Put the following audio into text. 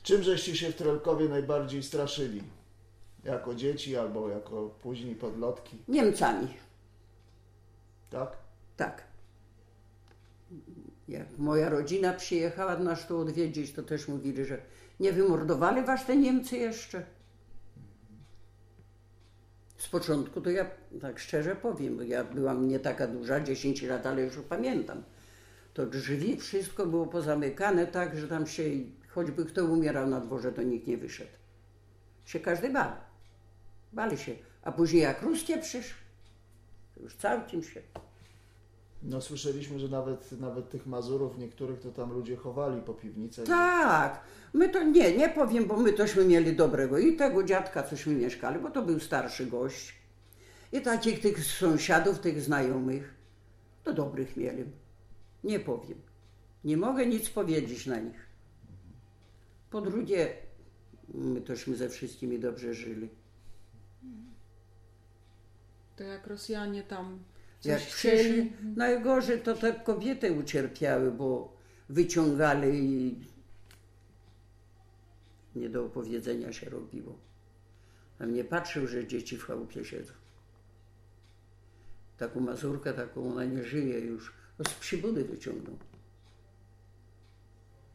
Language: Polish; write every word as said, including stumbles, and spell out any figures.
Czym żeście się w Trelkowie najbardziej straszyli? Jako dzieci albo jako później podlotki? Niemcami. Tak? Tak. Jak moja rodzina przyjechała nas tu odwiedzić, to też mówili, że nie wymordowali was te Niemcy jeszcze. Z początku to ja tak szczerze powiem, bo ja byłam nie taka duża, dziesięć lat, ale już pamiętam. To drzwi, wszystko było pozamykane tak, że tam się, choćby kto umierał na dworze, to nikt nie wyszedł. Się każdy bał. Bali się. A później jak Ruskie przyszły, to już całkiem się... No słyszeliśmy, że nawet, nawet tych Mazurów niektórych to tam ludzie chowali po piwnicach. Tak, my to nie, nie powiem, bo my tośmy mieli dobrego i tego dziadka, cośmy mieszkali, bo to był starszy gość. I takich tych sąsiadów, tych znajomych, to dobrych mieli. Nie powiem. Nie mogę nic powiedzieć na nich. Po drugie, my tośmy ze wszystkimi dobrze żyli. To jak Rosjanie tam coś Jak chcieli... przyszli, najgorzej to te kobiety ucierpiały, bo wyciągali i nie do opowiedzenia się robiło. A mnie patrzył, że dzieci w chałupie siedzą. Taką Mazurkę, taką ona nie żyje już. Z przybudy wyciągnął.